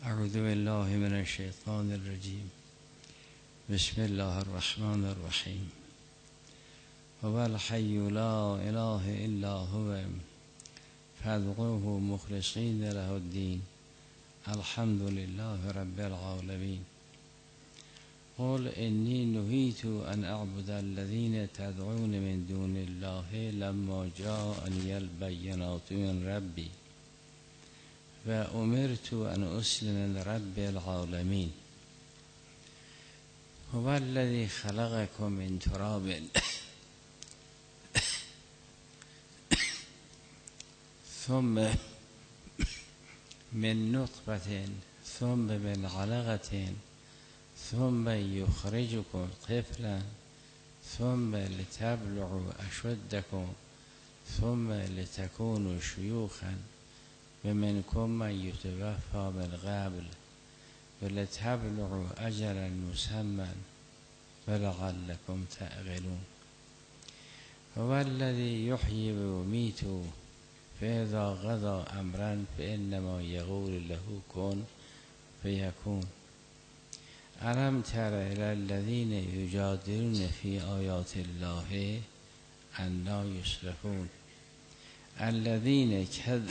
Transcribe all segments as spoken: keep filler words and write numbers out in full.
اعوذ بالله من الشیطان الرجیم. بسم الله الرحمن الرحیم. هو الحی لا اله الا هو فادعوه مخلصین له الدین. الحمد لله رب العالمین. قل انی نهیت ان اعبد الذین تدعون من دون الله لما جاءنی البینات من ربی و امرت ان اسلم لرب العالمین. هو الذی خلقکم من تراب ثم من نطفة ثم من علقة ثم یخرجکم طفلا ثم لتبلغوا اشدکم ثم لتكونوا شیوخا و منکم من یتوفی من قبل ولتبلغوا اجلا مسمى ولعلکم تعقلون. هو الذی یحیی و یمیت فاذا قضى امرا فانما یقول له کن فیکون. الم تر الی الذین یجادلون فی آیات الله انا یصرفون. الذین کذبوا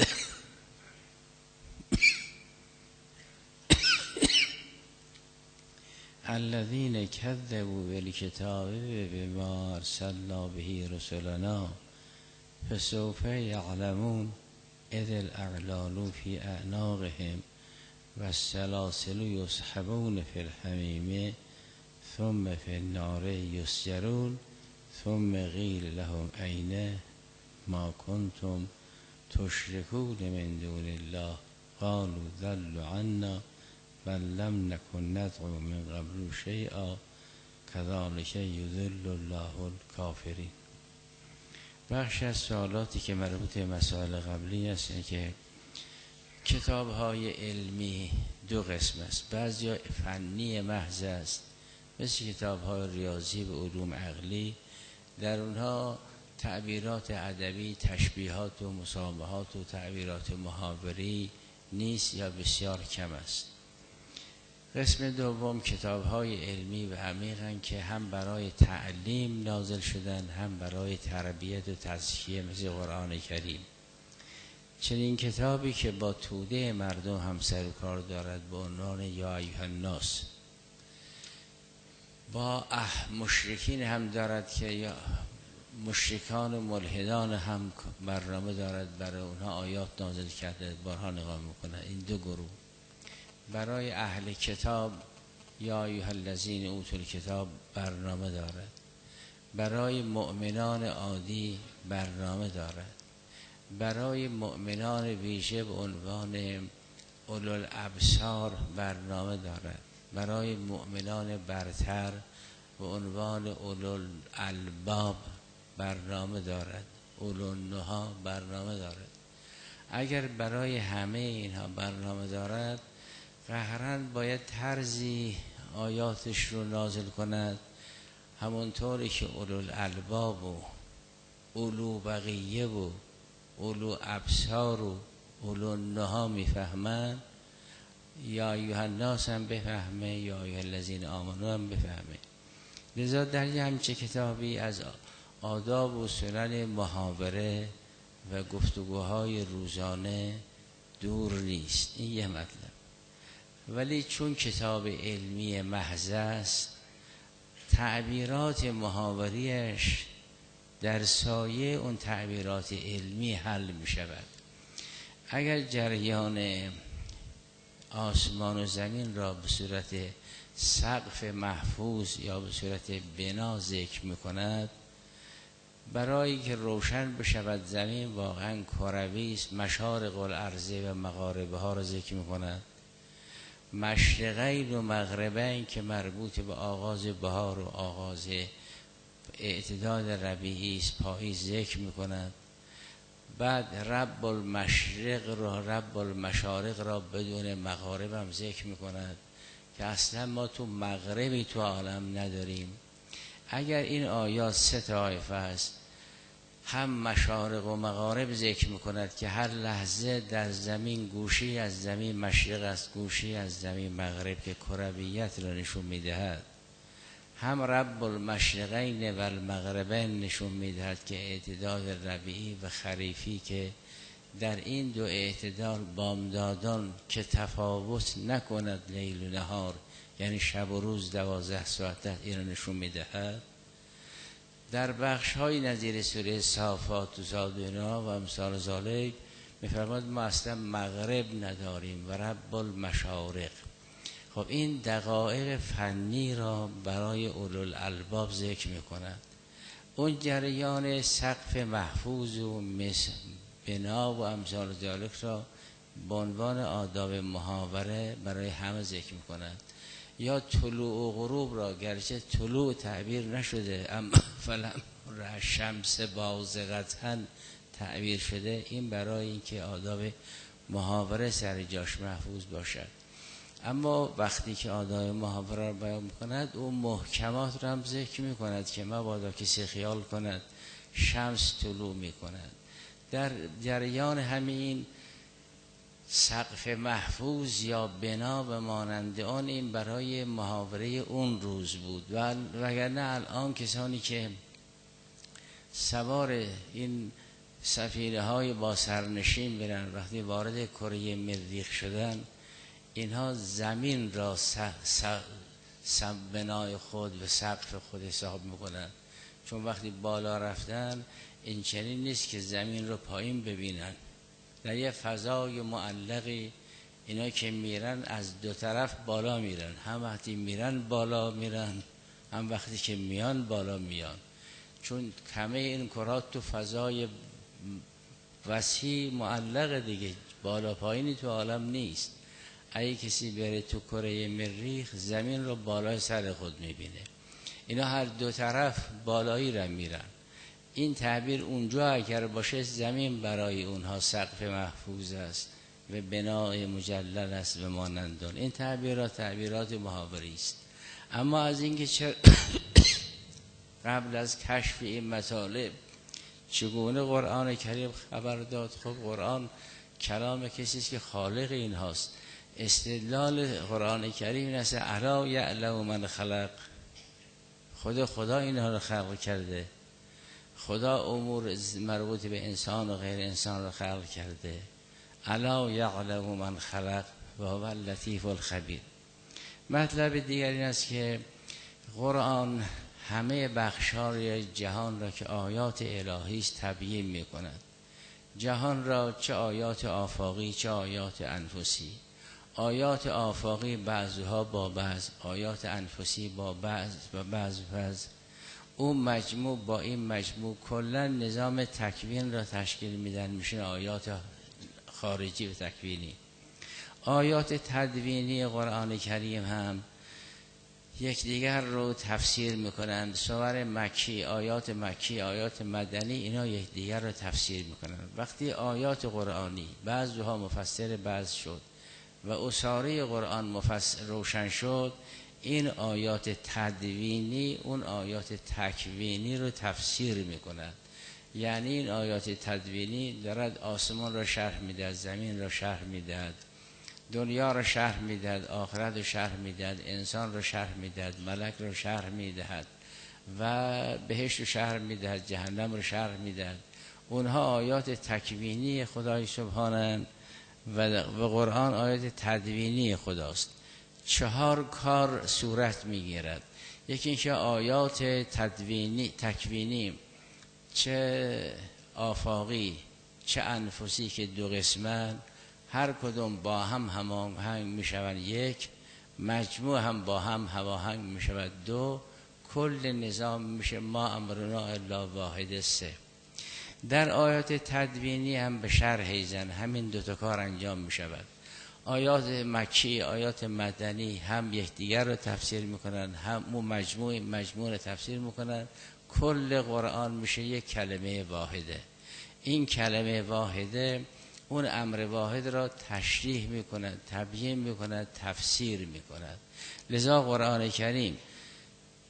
الذين كذبوا بالكتاب بما ارسلنا به رسلنا فسوف يعلمون اذ الاغلال في اعناقهم والسلاسل يسحبون في الحميم ثم في النار يسجرون ثم قيل لهم اين ما كنتم تشركون من دون الله قالوا ضلوا عنا بل لم نكن ندعو من قبل شیئا كذلك یضل الله الکافرین. بخش از سوالاتی که مربوط به مسائل قبلی است اینه که کتاب های علمی دو قسم است. بعضی فنی محض است مثل کتاب های ریاضی و علوم عقلی، در اونها تعبیرات ادبی، تشبیهات و مسامحات و تعبیرات محاوری نیست یا بسیار کم است. قسم دوم کتاب های علمی و عمیقن که هم برای تعلیم نازل شدن هم برای تربیت و تزکیه مثل قرآن کریم. چنین کتابی که با توده مردم هم سر و کار دارد با عنوان یا ایها الناس، با اح مشرکین هم دارد که یا مشرکان و ملحدان هم برنامه دارد، برای اونها آیات نازل کرده بارها نگاه میکنن. این دو گروه. برای اهل کتاب یا ایها الذین اوتوا الکتاب برنامه دارد، برای مؤمنان عادی برنامه دارد، برای مؤمنان ویژه به عنوان اولوالابصار برنامه دارد، برای مؤمنان برتر به عنوان اولوالالباب برنامه دارد، اولوالنهی برنامه دارد. اگر برای همه اینها برنامه دارد قهرن باید طرزی آیاتش رو نازل کند همونطوری که اولوالالباب و اولو بقیه و اولو ابصار و اولو النهی میفهمن، یا ایها الناس هم بفهمه، یا ایها الذین آمنوا هم بفهمه. لذا در یه همچه کتابی از آداب و سنن محاوره و گفتگوهای روزانه دور نیست. این یه مطلب. ولی چون کتاب علمی محض است، تعبیرات محاوریش در سایه اون تعبیرات علمی حل می شود. اگر جریان آسمان و زمین را به صورت سقف محفوظ یا به صورت بنا ذکر می کند، برای که روشن بشود زمین واقعا کروی است، مشارق الارض و مغاربها را ذکر می کند، مشرقین و مغربین که مربوط به آغاز بهار و آغاز اعتداد ربیعی است، پاییز ذکر می کند. بعد رب المشرق را رب المشارق را بدون مغارب هم ذکر می کند که اصلا ما تو مغربی تو عالم نداریم. اگر این آیات سه طایفه است، هم مشارق و مغارب ذکر میکند که هر لحظه در زمین گوشی از زمین مشرق است، گوشی از زمین مغرب که کرویت را نشون میدهد. هم رب المشرقین و المغربین نشون میدهد که اعتدال ربیعی و خریفی که در این دو اعتدال بامدادان که تفاوت نکند لیل و نهار، یعنی شب و روز دوازده ساعت این را نشون میدهد. در بخش های نظیر سوره صافات و زادونا و امثال ذالک میفرماد ما اصلا مغرب نداریم و رب المشارق. خب این دقایق فنی را برای اولوالالباب ذکر میکند. اون جریان سقف محفوظ و بنا و امثال ذالک را به عنوان آداب محاوره برای همه ذکر میکند. یا طلوع و غروب را گرچه طلوع تعبیر نشده اما فلم را شمس بازغتاً تعبیر شده، این برای اینکه آداب محاوره سر جاش محفوظ باشد. اما وقتی که آداب محاوره را بیان میکند اون محکمات را هم ذکر میکند که مبادا کسی خیال کند شمس طلوع میکند. در جریان همین سقف محفوظ یا بنا به مانند آن این برای محاوره اون روز بود. و وگرنه الان کسانی که سوار این سفینه های با سرنشین برن وقتی وارد کره مریخ شدن، اینها زمین را س... س... س... بنای خود و سقف خود حساب میکنن، چون وقتی بالا رفتن این چنین نیست که زمین رو پایین ببینن. در یه فضای معلقی اینا که میرن از دو طرف بالا میرن، هم وقتی میرن بالا میرن هم وقتی که میان بالا میان، چون همه این کرات تو فضای وسیع معلق دیگه، بالا پایینی تو عالم نیست. اگه کسی بره تو کره مریخ زمین رو بالای سر خود میبینه. اینا هر دو طرف بالایی را میرن. این تعبیر اونجا اگر باشه زمین برای اونها سقف محفوظ است و بنای مجلل است و مانندان. این تعبیرات تعبیرات محاوری است. اما از اینکه چرا قبل از کشف این مطالب چگونه قرآن کریم خبر داد؟ خب قرآن کلام کسی است که خالق این هاست. استدلال قرآن کریم این است الا یعلم من خلق، خود خدا اینها رو خلق کرده، خدا امور مربوط به انسان و غیر انسان رو خلق کرده. الا یعلم من خلق و هو اللطیف الخبیر. مطلب دیگر این است که قرآن همه بخش‌های جهان را که آیات الهی است تبیین می‌کند. جهان را چه آیات آفاقی چه آیات انفسی. آیات آفاقی بعضها با بعض، آیات انفسی با بعض و بعض بعض. اون مجموع با این مجموع کلا نظام تکوین را تشکیل میدن، میشه آیات خارجی و تکوینی. آیات تدوینی قرآن کریم هم یکدیگر رو تفسیر میکنند. سور مکی، آیات مکی، آیات مدنی، اینا یکدیگر رو تفسیر میکنند. وقتی آیات قرآنی بعضها مفسر بعض شد و اساره قرآن مفسر روشن شد، این آیات تدوینی اون آیات تکوینی رو تفسیر میکند. یعنی این آیات تدوینی دارد آسمان را شرح میدهد، زمین را شرح میدهد، دنیا را شرح میدهد، آخرت را شرح میدهد، انسان را شرح میدهد، ملک را شرح میدهد و بهشت را شرح میدهد، جهنم را شرح میدهد. اونها آیات تکوینی خدای سبحانه و قرآن آیات تدوینی خداست. چهار کار صورت میگیرد. یکی اینکه آیات تدوینی تکوینی چه آفاقی چه انفسی که دو قسمن، هر کدوم با هم هماهنگ میشوند یک، مجموع هم با هم هماهنگ میشود دو، کل نظام میشه ما امرنا الا واحد سه. در آیات تدوینی هم به شرح ایزن همین دو تا کار انجام میشود. آیات مکی آیات مدنی هم یکدیگر رو تفسیر میکنن، هم اون مجموع مجموع رو تفسیر میکنن، کل قرآن میشه یک کلمه واحده. این کلمه واحده اون امر واحد را تشریح میکند، تبیین میکند، تفسیر میکند. لذا قرآن کریم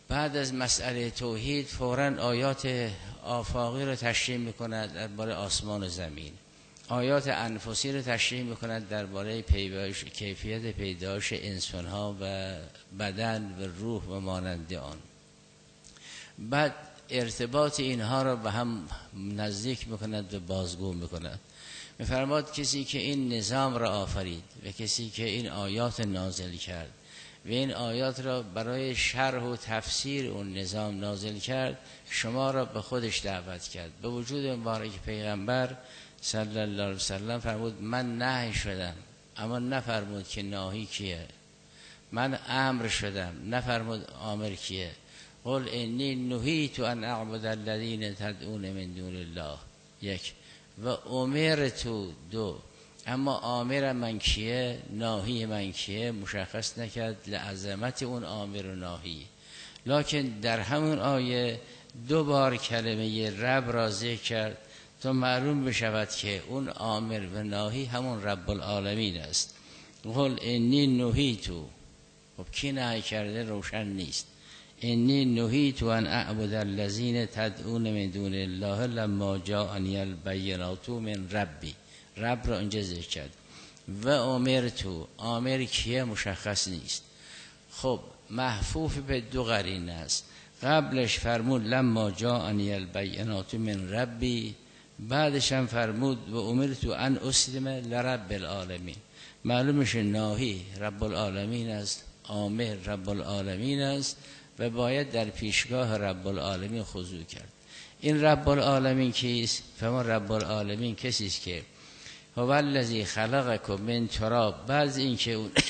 بعد از مسئله توحید فوراً آیات آفاقی رو تشریح می‌کند درباره آسمان و زمین، آیات انفسی رو تشریح می‌کند درباره پیدایش، کیفیت پیدایش انسان‌ها و بدن و روح و مانند آن. بعد ارتباط اینها رو به هم نزدیک می‌کند و بازگو می‌کند. می‌فرماید کسی که این نظام را آفرید و کسی که این آیات نازل کرد و این آیات را برای شرح و تفسیر اون نظام نازل کرد، شما را به خودش دعوت کرد. به وجود مبارک پیغمبر صلی الله علیه وسلم فرمود من نهی شدم، اما نفرمود که ناهی کیه. من امر شدم، نفرمود آمر کیه. قل انی نهیت ان اعبد الذین تدعون من دون الله، یک. و امرت، دو. اما آمر من کیه، ناهی من کیه مشخص نکرد لعظمت اون آمر و ناهی. لکن در همون آیه دو بار کلمه رب را ذکر کرد تا معلوم بشود که اون آمر و ناهی همون رب العالمین است. قل انی نهیتو، خب کی نهی کرده روشن نیست. انی نهیت ان اعبد الذین تدعون من دون الله لما جاءنی البینات من ربی، رب را اینجا ذکر کرد. و امرتو، آمر کیه مشخص نیست. خب محفوف به دو قرینه است. قبلش فرمود لما جاءنی البینات من ربی، بعدش هم فرمود و امرتو ان اسلم لرب العالمین. معلوم میشه ناهی رب العالمین است، آمر رب العالمین است و باید در پیشگاه رب العالمین خضوع کرد. این رب العالمین کیست؟ فما رب العالمین کسی است که هو الذی خلقکم من تراب. بعض این که اون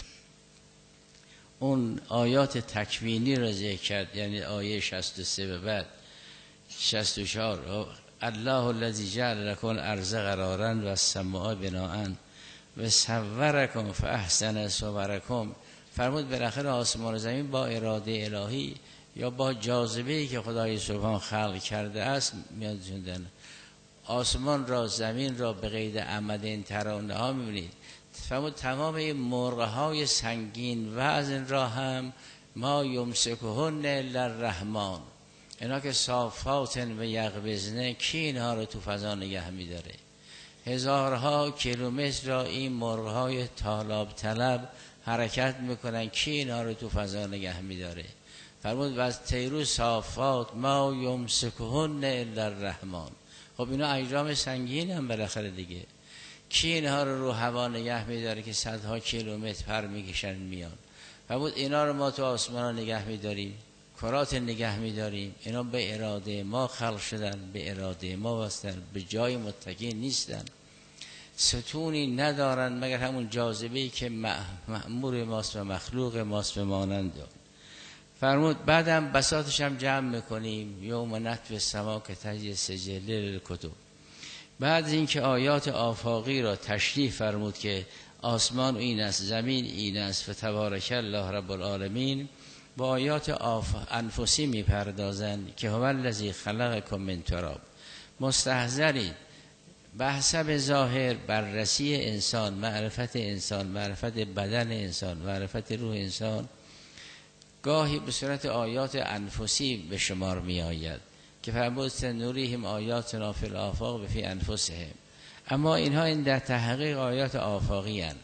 اون آیات تکوینی را ذکر کرد، یعنی آیه شصت و سه به بعد شصت و چهار، الله الذی جعل لکم الارض قرارا و السماء بناء و صورکم فاحسن صورکم. فرمود بالاخره آسمان و زمین با اراده الهی یا با جاذبه‌ای که خدای سبحان خلق کرده است میاد زندن. آسمان را، زمین را به قید عمد ترانه ها میبینید. فرمود تمام این مرغ‌های سنگین وزن را هم ما یمسکهن الا الرحمن، اینا که صافات و یقبضن، کی اینها رو تو فضا نگه میداره؟ هزارها کیلومتر را این مرغ‌های طالاب طلب حرکت میکنن، کی اینها رو تو فضا نگه میداره؟ فرمود و از طیر صافات ما یمسکهن الا الرحمن. خب اینا اجرام سنگین هم بالاخره دیگه، کی اینها رو رو هوا نگه میداره که صدها کیلومتر پر میکشن میان؟ فرمود اینا رو ما تو آسمان نگه میداریم، کرات نگه میداریم، اینا به اراده ما خلق شدن، به اراده ما وستن، به جای متکی نیستن، ستونی ندارن مگر همون جاذبه‌ای که مأمور ماست و مخلوق ماست و مانند. فرمود بعدم بساطش هم جمع میکنیم یوم نطوی السما که تجی سجل للکتب. بعد اینکه آیات آفاقی را تشریح فرمود که آسمان این است، زمین این است و تبارک الله رب العالمین، با آیات آف... انفسی میپردازند که هو الذی خلقکم من تراب. مستحضرید بحثب ظاهر، بررسی انسان، معرفت انسان، معرفت بدن انسان، معرفت روح انسان گاهی به صورت آیات انفسی به شمار می آید که فرمود نوریهم آیاتنا فی الآفاق و فی انفسهم. اما اینها این در تحقیق آیات آفاقی هستند.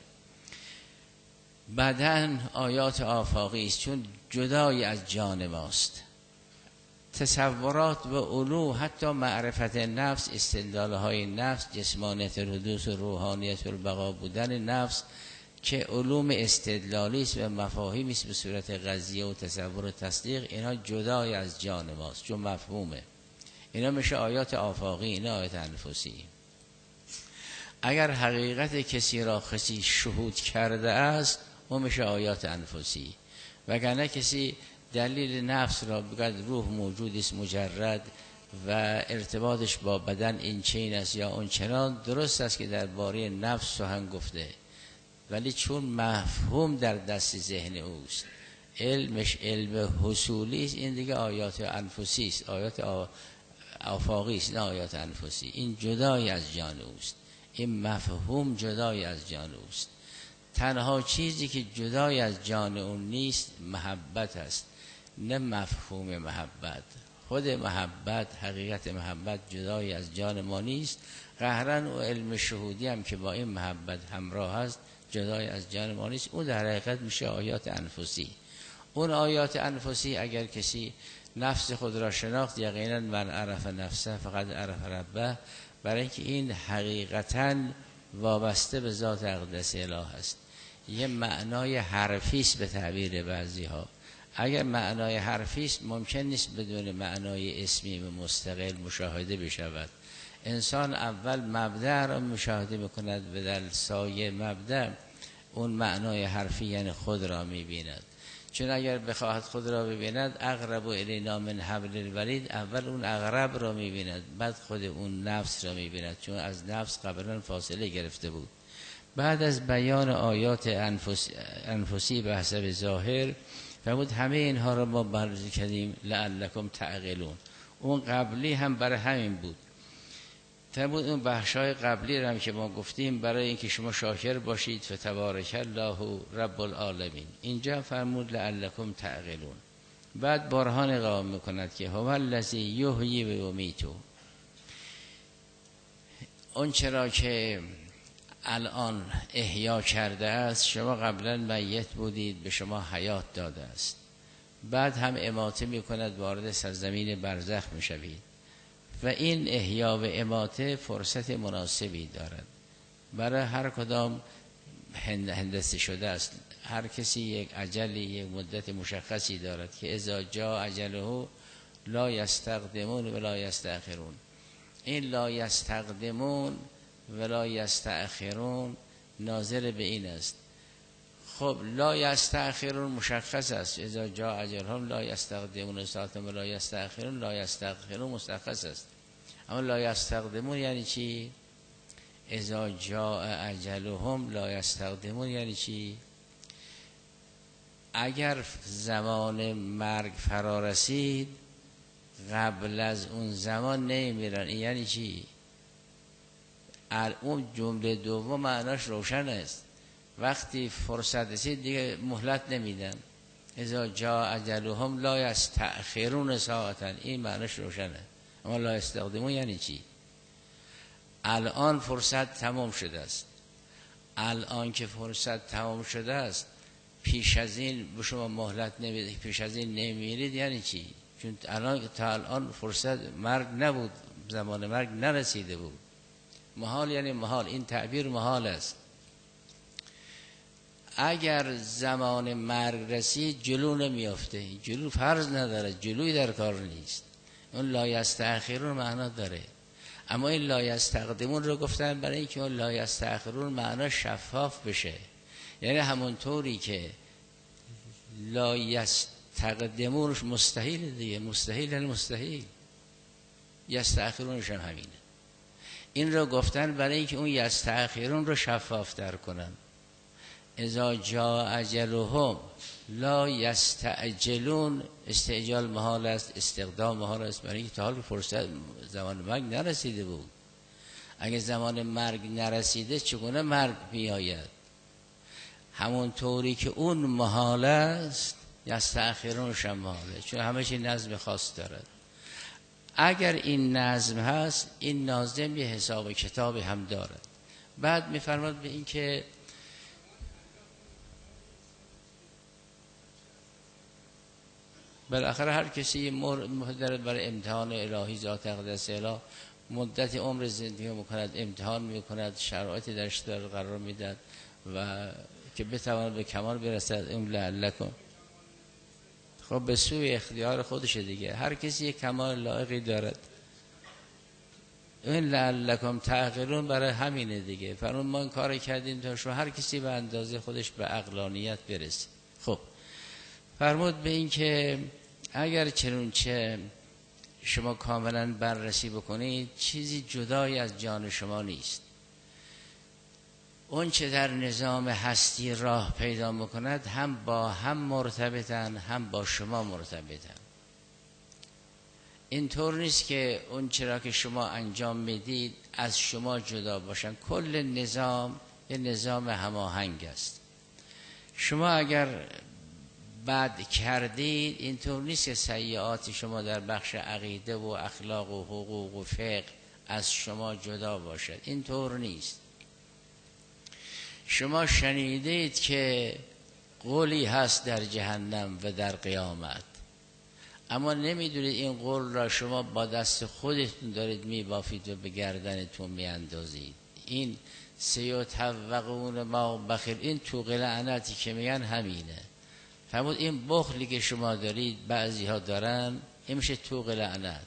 بدن آیات آفاقی است چون جدای از جان ماست. تصورات و علو، حتی معرفت نفس، استدلالهای نفس، جسمانیت الحدوث و روحانیت البقا بودن نفس که علوم استدلالی است و مفاهیمی است به صورت قضیه و تصور و تصدیق، اینها جدای از جان ماست چون مفهومه. اینا میشه آیات آفاقی، اینا آیات انفسی. اگر حقیقت کسی را کسی شهود کرده است اون میشه آیات انفسی. وگرنه کسی دلیل نفس را بگد روح موجود است مجرد و ارتباطش با بدن این چین است یا اون چنان، درست است که درباره نفس سخن گفته، ولی چون مفهوم در دست ذهن اوست، علمش علم حصولی است، این دیگه آیات انفسی است، آیات آفاقی است، نه آیات انفسی. این جدای از جان اوست، این مفهوم جدای از جان اوست. تنها چیزی که جدای از جان اون نیست محبت است. نه مفهوم محبت. خود محبت، حقیقت محبت جدای از جان ما نیست. قهرن و علم شهودی هم که با این محبت همراه هست جدای از جان ما نیست. اون در حقیقت میشه آیات انفسی. اون آیات انفسی اگر کسی نفس خود را شناخت، یقینا من عرف نفسه فقط عرف ربه، برای اینکه این حقیقتاً وابسته به ذات اقدس اله است. یه معنای حرفی است به تعبیر بعضی ها. اگر معنای حرفی است ممکن نیست بدون معنای اسمی و مستقل مشاهده بشود. انسان اول مبدأ را مشاهده میکند و در سایه مبدأ اون معنای حرفی یعنی خود را میبیند. چون اگر بخواهد خود را ببیند اقرب الینا من حبل الورید، اول اون اقرب را میبیند بعد خود اون نفس را میبیند، چون از نفس قبلا فاصله گرفته بود. بعد از بیان آیات انفس... انفسی به حسب ظاهر فرمود همه اینها را ما بررسی کردیم لعلکم تعقلون. اون قبلی هم برای همین بود. فرمود اون بخشای قبلی را هم که ما گفتیم برای اینکه شما شاکر باشید فتبارک الله رب العالمین. اینجا فرمود لعلکم تعقلون. بعد برهان قائم میکند که هو الذی یحیی و یمیت. اون چرا که الان احیا کرده است، شما قبلا میت بودید به شما حیات داده است. بعد هم اماته میکند وارد سرزمین برزخ میشوید و این احیا و اماته فرصت مناسبی دارد برای هر کدام هندسه شده است. هر کسی یک اجلی، یک مدت مشخصی دارد که اذا جاء اجله لا یستقدمون و لا یستأخرون. این لا یستقدمون و لا یستأخرون ناظر به این است. خب لا یستأخرون مشخص است، اذا جاء اجلهم لا یستقدمون ساعة و لا یستأخرون، لا یستأخرون مشخص است. اما لا یستقدمون یعنی چی؟ اذا جاء اجلهم لا یستقدمون یعنی چی؟ اگر زمان مرگ فرا رسید قبل از اون زمان نمیرن. این یعنی چی؟ اون جمله دوم معناش روشن است. وقتی فرصت رسید دیگه مهلت نمیدن. اذا جاء اجلهم لا یستأخرون ساعتا، این معناش روشنه. اما لا یستقدمون یعنی چی؟ الان فرصت تمام شده است. الان که فرصت تمام شده است پیش از این به شما مهلت نمیده، پیش از این نمیرید یعنی چی؟ چون الان تا الان فرصت مرگ نبود، زمان مرگ نرسیده بود. محال یعنی محال، این تعبیر محال است. اگر زمان مرگ رسید جلو نمیافته، جلو فرض نداره، جلوی در کار نیست. اون لا یستأخرون معنا داره. اما این لا یستقدمون رو گفتن برای اینکه اون لا یستأخرون معنا شفاف بشه. یعنی همونطوری که لا یستقدمونش مستحیل دیگه، مستحیل یعنی مستحیل، یستأخرونش هم همینه. این رو گفتن برای اینکه اون یستأخرون رو شفاف در کنن. اذا جاء اجلهم لا یستعجلون، استعجال محال است، استقدام محال است، برای اینکه تا حال فرصت زمان مرگ نرسیده بود. اگه زمان مرگ نرسیده چگونه مرگ میآید؟ همون طوری که اون محال است یستأخرونش هم محاله، چون همه چی نظم خاص دارد. اگر این نظم هست این ناظم یه حساب کتاب هم دارد. بعد میفرماد به این که بالاخره هر کسی مدت برای امتحان الهی ذات اقدس اله مدت عمر زندگی میکند، امتحان میکند، شرایطی درش داره قرار میداد و که بتواند به کمال برسد. اون لعلکم، خب به سوی اختیار خودشه دیگه، هر کسی یک کمال لایقی دارد. این لعلکم تعقلون برای همینه دیگه. فرمون ما این کار کردیم تا شما هر کسی به اندازه خودش به عقلانیت برسه. خب فرمود به این که اگر چنونچه شما کاملا بررسی بکنید چیزی جدای از جان شما نیست. اون چه در نظام هستی راه پیدا میکند هم با هم مرتبطن، هم با شما مرتبطن. اینطور نیست که اون چرا که شما انجام میدید از شما جدا باشن. کل نظام یه نظام هماهنگ است. شما اگر بد کردید، اینطور نیست که سیئات شما در بخش عقیده و اخلاق و حقوق و فقه از شما جدا باشد. اینطور نیست. شما شنیدید که قولی هست در جهنم و در قیامت، اما نمیدونید این قول را شما با دست خودتون دارید میبافید و به گردنتون میاندازید. این سیطوقون ما بخیل، این توق لعنتی که میگن همینه. فرمود این بخلی که شما دارید بعضی ها دارن، این میشه توق لعنت.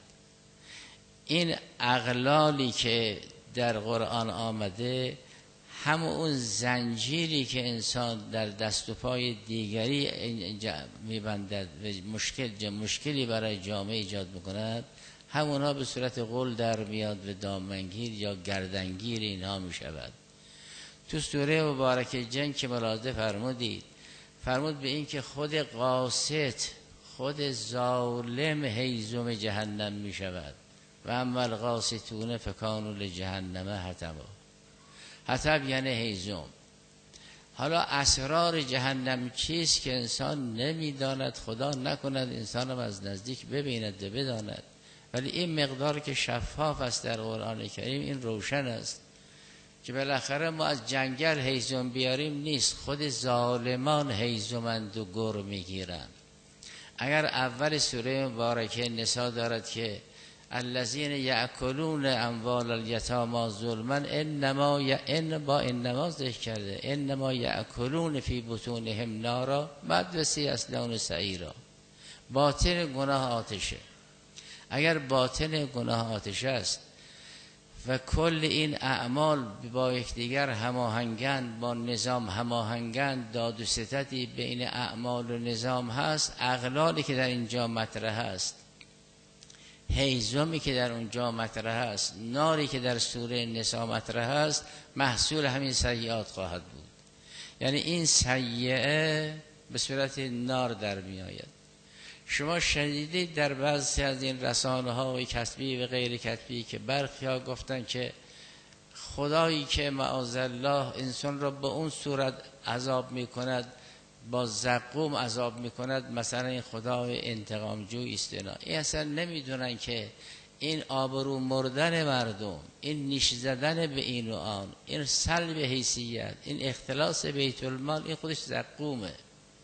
این اغلالی که در قرآن آمده همون اون زنجیری که انسان در دست و پای دیگری میبندد و مشکل مشکلی برای جامعه ایجاد میکند، همونها به صورت قول در میاد و دامنگیر یا گردنگیر اینها میشود. تو سوره مبارکه جن که ملاحظه فرمودید، فرمود به این که خود قاسط، خود ظالم هیزم جهنم میشود. و اما القاسطون فکانوا لجهنم حطبا. حطب یعنی هیزم. حالا اسرار جهنم چیست که انسان نمیداند، خدا نکند انسانم از نزدیک ببیند و بداند، ولی این مقدار که شفاف است در قرآن کریم این روشن است که بالاخره ما از جنگل هیزم بیاریم نیست، خود ظالمان هیزمند و گر میگیرند. اگر اول سوره مبارکه نساء دارد که الذین یأکلون اموال الیتامی ظلما انما ی... ان با انما ذکر کرده، انما یأکلون فی بطونهم نارا بعد و سیصلون سعیرا. باطن گناه آتشه. اگر باطن گناه آتش است و کل این اعمال با یکدیگر هماهنگند، با نظام هماهنگند، داد و ستدی بین اعمال و نظام هست، اغلالی که در اینجا مطرح است، هیزمی که در اونجا مطرح است، ناری که در سوره نساء مطرح است، محصول همین سیئات خواهد بود. یعنی این سیئه به صورت نار در می آید. شما شنیدید در بعضی از این رسانه های کتبی و غیر کتبی که برخی ها گفتن که خدایی که معاذالله انسان را به اون صورت عذاب می کند، با زقوم عذاب میکند، مثلا این خدای انتقام جوی است. این اصلا نمیدونن که این آبرو مردن مردم، این نیش زدن به این و آن، این سلب حیثیت، این اختلاس بیت المال، این خودش زقومه.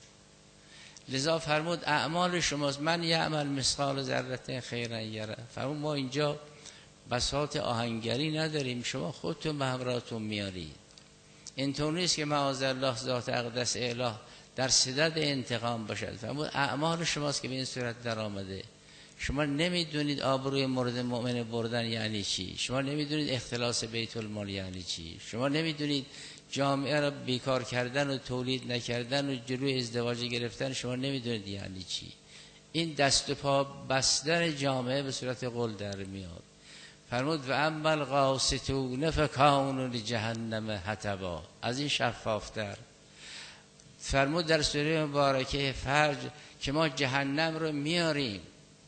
لذا فرمود اعمال شماست، من یعمل مثقال ذره خیرا یره. فرمود ما اینجا بساط آهنگری نداریم، شما خودتون به همراهتون میارید. اینطور نیست که معاذالله ذات اقدس اله در صدد انتقام باشد. فرمود اعمال شماست که به این صورت در آمده. شما نمیدونید آبروی مورد مؤمن بردن یعنی چی، شما نمیدونید اختلاس بیت المال یعنی چی، شما نمیدونید جامعه را بیکار کردن و تولید نکردن و جلوی ازدواج گرفتن، شما نمیدونید یعنی چی. این دست و پا بستن جامعه به صورت قول در میاد. فرمود و اما القاسطون فکانوا لجهنم حطبا. از این شفافتر فرمود در سوره مبارکه فرج که ما جهنم رو میاریم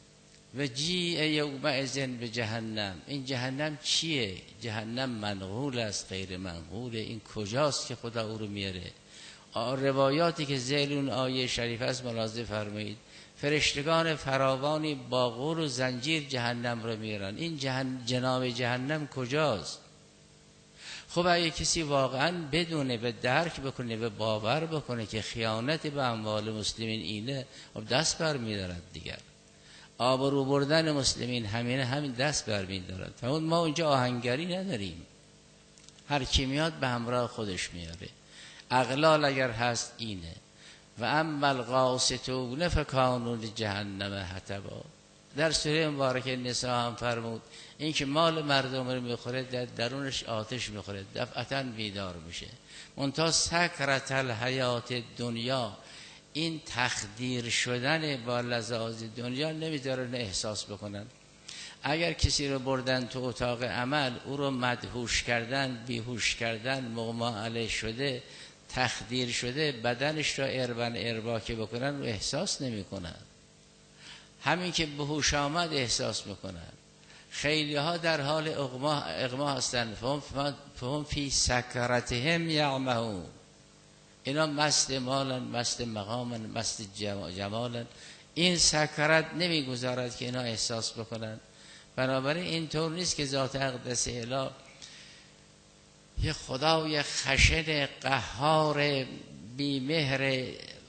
و جیء یومئذ به جهنم. این جهنم چیه؟ جهنم منقول است، غیر منقول. این کجاست که خدا او رو میاره؟ روایاتی که ذیل اون آیه شریف است ملاحظه فرمایید، فرشتگان فراوانی با غول و زنجیر جهنم رو میارن. این جهن... جناب جهنم کجاست؟ خب اگه کسی واقعا بدونه و درک بکنه و باور بکنه که خیانت به اموال مسلمین اینه، خب دست بر میدارد دیگر. آبرو بردن مسلمین همینه، همین دست بر میدارد. فرمود ما اونجا آهنگری نداریم، هر کی میاد به همراه خودش میاره. اغلال اگر هست اینه. و اما القاسطون فکانوا لجهنم حطبا. در سوره مبارکه نساء هم فرمود این که مال مردم رو میخوره در درونش آتش میخوره، دفعتا بیدار میشه. منتها سکرت الحیات دنیا، این تخدیر شدن با لذاذ دنیا نمیذارن احساس بکنن. اگر کسی رو بردن تو اتاق عمل، او رو مدهوش کردن، بیهوش کردن، مغما علیه شده، تخدیر شده، بدنش را اربن اربا که بکنن و احساس نمی کنن. همین که به هوش آمد احساس میکنن. خیلی ها در حال اغما اغما هستند، فهم فی سکرتهم یعمهون. اینا مست مالن، مست مقامن، مست جمالن. این سکرت نمیگذارد که اینا احساس بکنن. بنابراین اینطور نیست که ذات اقدس اله یه خدای خشن قهار بیمهر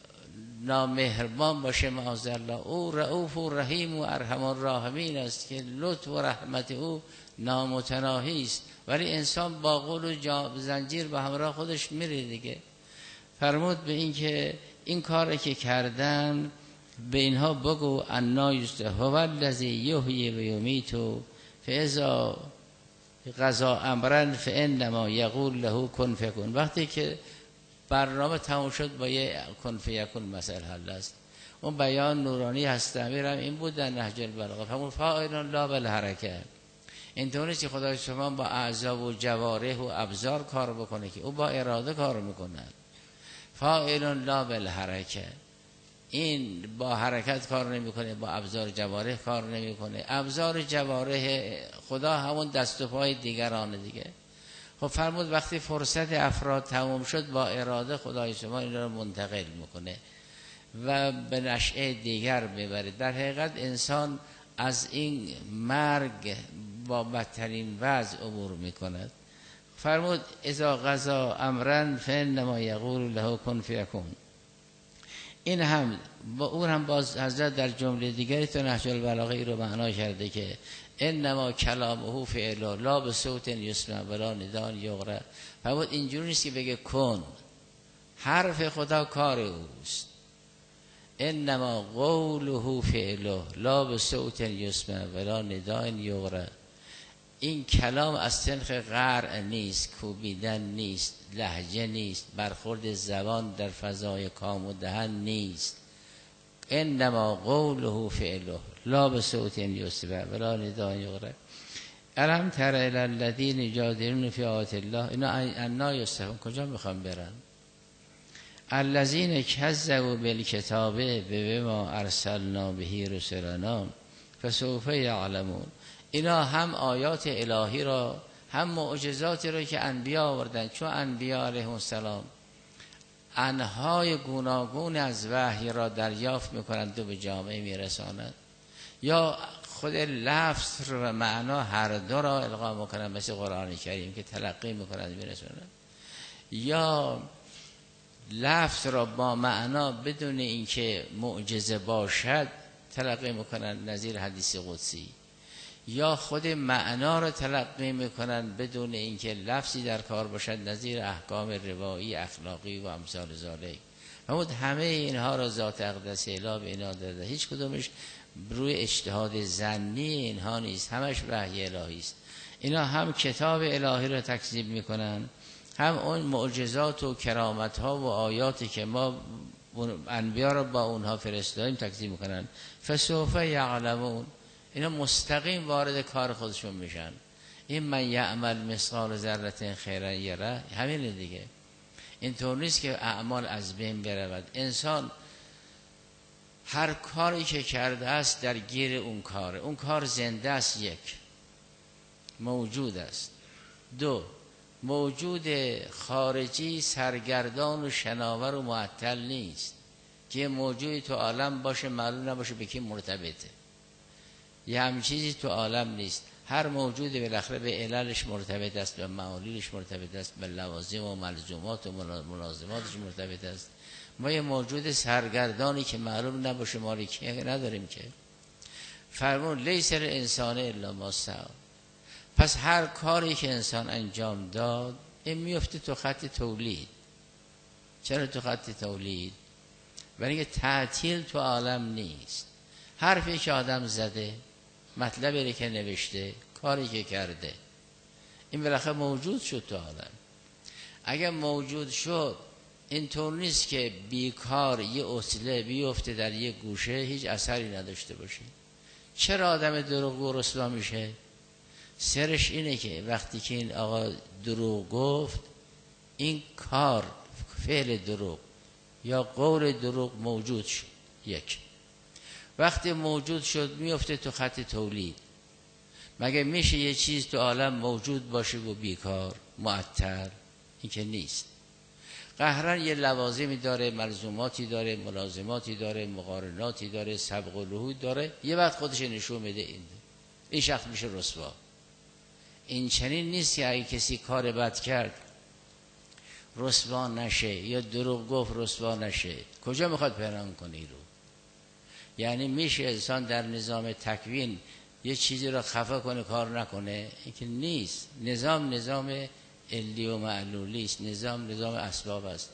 نامهربان باشه معاذالله. او رؤوف و رحیم و ارحم الراحمین است که لطف و رحمت او نامتناهی است، ولی انسان با قول و زنجیر به همراه خودش میره دیگه. فرمود به این که این کاری که کردن به اینها بگو انا یست هو الذی یحیی و یمیت فاذا قضا امرا فانما یقول له کن فیکون. وقتی که برنامه تموم شد با یه کن فیکون مسئله حل است. اون بیان نورانی هست امیرم این بود در نهج البلاغه. همون فاعل لا بالحرکه. اینطوری که خدای شما با اعضا و جوارح و ابزار کار بکنه که او با اراده کار میکنه. فاعل لا بالحرکه، این با حرکت کار نمیکنه، با ابزار جوارح کار نمیکنه. ابزار جوارح خدا همون دست و پای دیگرانه دیگه. خب فرمود وقتی فرصت افراد تمام شد با اراده خدای شما این رو منتقل میکنه و به نشأه دیگر میبره. در حقیقت انسان از این مرگ با بدترین وضع عبور میکند. فرمود اذا قضا امرا فانما یقول له کن فیکون. این هم با اون هم باز حضرت در جمله دیگری تو نهج البلاغه ای رو معنا کرده که انما کلامه فعل لا به صوت یسمع ولا نداء یغرى. فرمود اینجوری نیست که بگه کن، حرف خدا کار اوست. انما قوله فعل لا به صوت یسمع ولا نداء یغرى. این کلام از سنخ قرع نیست، کوبیدن نیست، لهجه نیست، برخورد زبان در فضای کام و دهن نیست. انما قوله فعله لا به صوت یسمع ولا نداء یغرى. الم تر الی الذین یجادلون فی آیات الله اینا انا یستحون. کجا میخوام برن؟ الذین کذبوا بالکتاب بما ارسلنا به رسلنا فسوف یعلمون. اینا هم آیات الهی را هم معجزاتی را که انبیا آوردن، چون انبیا علیهم السلام انهای گوناگون از وحی را دریافت میکنند و به جامعه میرسانند، یا خود لفظ و معنا هر دو را القا میکنند مثل قرآن کریم که تلقی میکنند میرسانند، یا لفظ را با معنا بدون اینکه معجزه باشد تلقی میکنند نظیر حدیث قدسی، یا خود معنا را تلقی میکنن بدون اینکه لفظی در کار باشد نظیر احکام روایی اخلاقی و امثال ذالک. فرمود همه اینها را ذات اقدس اله به اینا داده، هیچ کدومش روی اجتهاد ظنی اینها نیست، همش وحی الهی است. اینا هم کتاب الهی را تکذیب میکنن، هم اون معجزات و کرامت ها و آیاتی که ما انبیا را با اونها فرستادیم تکذیب میکنن. فسوف یعلمون. اینا مستقیم وارد کار خودشون میشن. این من یعمل مثقال ذره خیرا یره، همین دیگه. اینطور نیست که اعمال از بین برود. انسان هر کاری که کرده است در گیر اون کاره. اون کار زنده است، یک موجود است، دو موجود خارجی سرگردان و شناور و معطل نیست که موجودی تو عالم باشه معلوم نباشه به کی مرتبطه. یه همین چیزی تو عالم نیست. هر موجود بالاخره به عللش مرتبط است، به معالیلش مرتبط است، به لوازم و ملزومات و ملازماتش مرتبط است. ما یه موجود سرگردانی که معلوم نباشه مالی کیه نداریم که. فرمون لیس الانسان الا ما سعی. پس هر کاری که انسان انجام داد این میفته تو خط تولید. چرا تو خط تولید؟ برای اینکه تعطیل تو عالم نیست. حرفی که آدم زده، مطلبی که نوشته، کاری که کرده، این بالاخره موجود شد تو عالم. اگر موجود شد اینطور نیست که بیکار یه اصله بیفته در یه گوشه هیچ اثری نداشته باشه. چرا آدم دروغگو رسوا میشه؟ سرش اینه که وقتی که این آقا دروغ گفت، این کار فعل دروغ یا قول دروغ موجود شد. یک وقتی موجود شد میفته تو خط تولید. مگه میشه یه چیز تو عالم موجود باشه و بیکار معطل؟ این که نیست. قهرن یه لوازمی داره، ملزوماتی داره، ملازماتی داره، مقارناتی داره، سبق و لحود داره، یه وقت خودش نشون میده این این شخص میشه رسوا. این چنین نیست که اگه کسی کار بد کرد رسوا نشه یا دروغ گفت رسوا نشه. کجا میخواد پنهان کنی رو؟ یعنی میشه انسان در نظام تکوین یه چیزی رو خفه کنه کار نکنه؟ این که نیست. نظام نظام علی و معلولی است، نظام نظام اسباب است.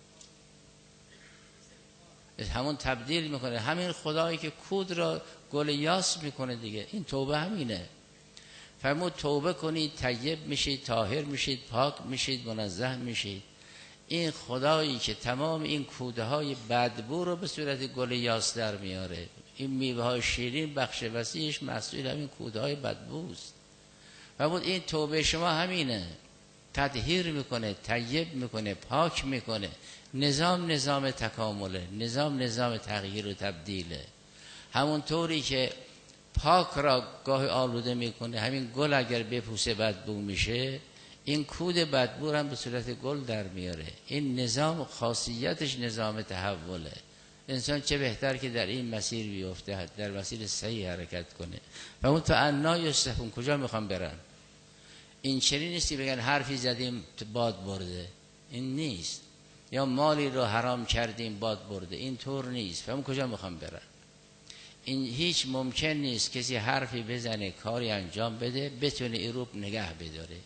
همون تبدیل میکنه، همین خدایی که کود را گل یاس میکنه دیگه. این توبه همینه. فرمود توبه کنید طیب میشید، طاهر میشید، پاک میشید، منزه میشید. این خدایی که تمام این کوده های بدبو رو به صورت گل یاس در میاره، این میوه های شیرین بخش وسیعش مسئول همین کوده های بدبوست. فرمود این توبه شما همینه، تطهیر میکنه، طیب میکنه، پاک میکنه. نظام نظام تکامله، نظام نظام تغییر و تبدیله. همون طوری که پاک را گاه آلوده میکنه، همین گل اگر بپوسه بدبو میشه، این کود بدبو هم به صورت گل در میاره. این نظام خاصیتش نظام تحوله. انسان چه بهتر که در این مسیر بیفته، در مسیر صحیح حرکت کنه. و اون تا انا یستفون، کجا میخوام برن؟ این چنین نیستی بگن حرفی زدیم باد برده، این نیست. یا مالی رو حرام کردیم باد برده، این طور نیست. فهم کجا میخوام برن؟ این هیچ ممکن نیست کسی حرفی بزنه کاری انجام بده بتونه این رو نگه بداره.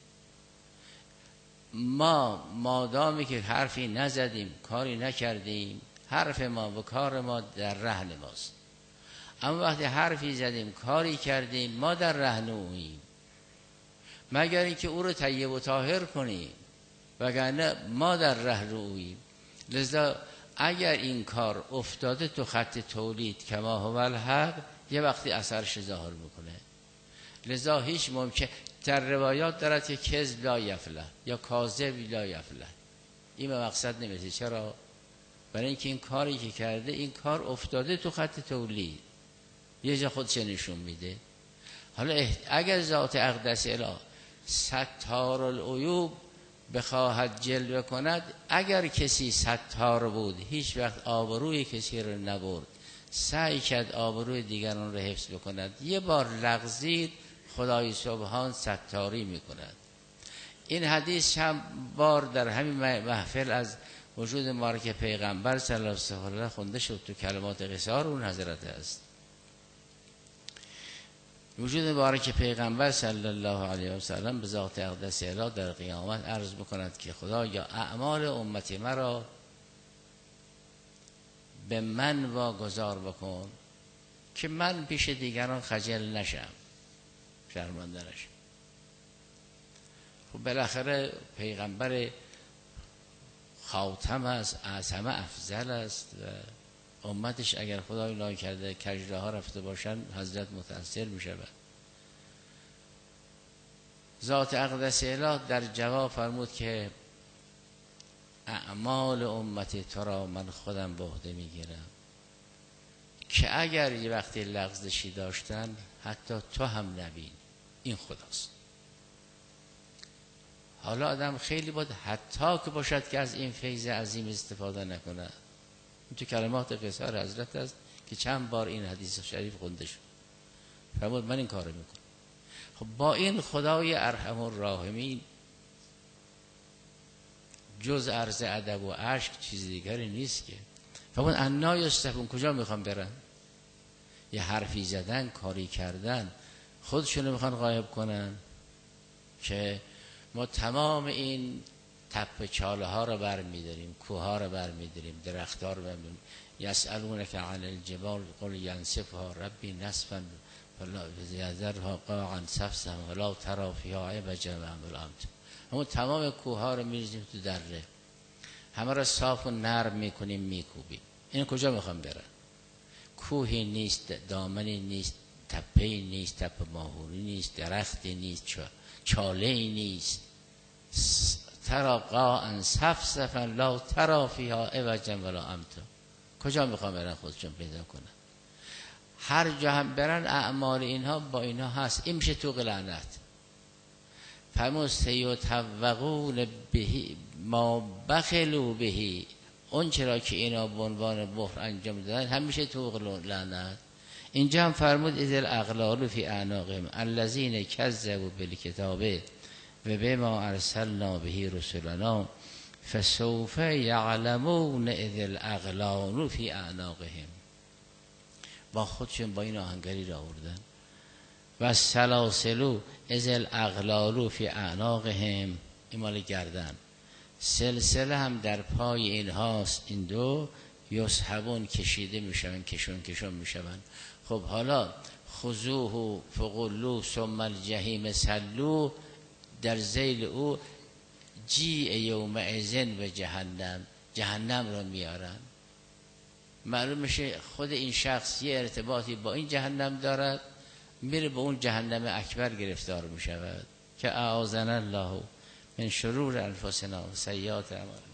ما مادامی که حرفی نزدیم کاری نکردیم، حرف ما و کار ما در رهن ماست. اما وقتی حرفی زدیم کاری کردیم، ما در رهن اوییم، مگر اینکه او رو طیب و طاهر کنیم، وگرنه ما در رهن اوییم. لذا اگر این کار افتاده تو خط تولید کما هو الحق، یه وقتی اثرش ظاهر میکنه. لذا هیچ ممکن در روایات دارد که کذب لا یفلح یا کاذب لا یفلح. این به مقصد نمیشه. چرا؟ برای اینکه این کاری که کرده، این کار افتاده تو خط تولید، یه جا خودش نشون میده. حالا اگر ذات اقدس اله ستار العیوب بخواهد جلوه کند، اگر کسی ستار بود هیچ وقت آبروی کسی رو نبرد، سعی کرد آبروی دیگران رو حفظ بکند، یه بار لغزید خدای سبحان ستاری میکند. این حدیث هم بار در همین محفل از وجود مبارک پیغمبر صلی الله علیه و آله خونده شد. تو کلمات قصار اون حضرت است. وجود مبارک پیغمبر صلی الله علیه و سلم به ذات اقدس اله در قیامت عرض بکند که خدا یا اعمال امتی مرا به من واگذار بکن که من پیش دیگران خجل نشم، شرمنده نشم. خب بالاخره پیغمبر خاتم است، اعظم افضل است و امتش اگر خدای نای کرده کجره ها رفته باشن حضرت متأثر می شود. ذات اقدس اله در جواب فرمود که اعمال امتی تو را من خودم به عهده می گیرم، که اگر یه وقتی لغزشی داشتن حتی تو هم نبین. این خداست. حالا آدم خیلی باید حتی که باشد که از این فیض عظیم استفاده نکنه. این تو کلمات قصار حضرت است که چند بار این حدیث شریف خونده شد. فرمود من این کارو میکنم. خب با این خدای ارحم الراحمین جز عرض ادب و اشک چیز دیگری نیست که. فرمود انا یستفون، کجا میخوام برن؟ یه حرفی زدن، کاری کردن، خودشونو میخوان غایب کنن که ما تمام این تپه چاله ها رو برمیداریم، کوه ها رو برمیداریم، درخت ها رو برمیداریم. یسألونک عن الجبال قل ینسفها ربی نسفا فلا یذرها قاعا صفصفا ولا تری فیها عوجا ولا امتا. همون تمام کوه ها رو میریزیم تو دره، همه رو صاف و نرم میکنیم، میکوبیم. این کجا میخوام برن؟ کوهی نیست، دامنی نیست، تپه‌ای نیست، تپه ماهوری نیست، درختی نیست، چاله‌ای نیست. ترا قاعا صفصفا لا تری فیها عوجا ولا امتا. کجا میخوام برن خودشون پیدا کنن؟ هر جا هم برن اعمال اینها با اینها هست. این میشه تو لعنت. فرمود سیطوقون ما بخلوا بهی، اون چرا که اینا به عنوان بخل انجام دادن همیشه تو لعنت. اینجا هم فرمود اذ الاغلال فی اعناقهم الذین کذبوا بالکتاب و بما ارسلنا به رسلنا فسوف یعلمون اذ الاغلال فی اعناقهم. با خودشون با این آهنگری را آوردن. و سلاسلو اذ الاغلال فی اعناقهم، این مال گردن. سلسله هم در پای اینهاست، این دو یسحبون کشیده میشون، کشون کشون میشون. خب حالا خذوه فغلوه ثم الجحیم صلوه، در ذیل او جیع یومئذ و جهنم، جهنم را میارن. معلوم میشه خود این شخص یه ارتباطی با این جهنم دارد، میره به اون جهنم اکبر گرفتار میشود که اعاذنا الله من شرور انفسنا و سیئات اعمالنا.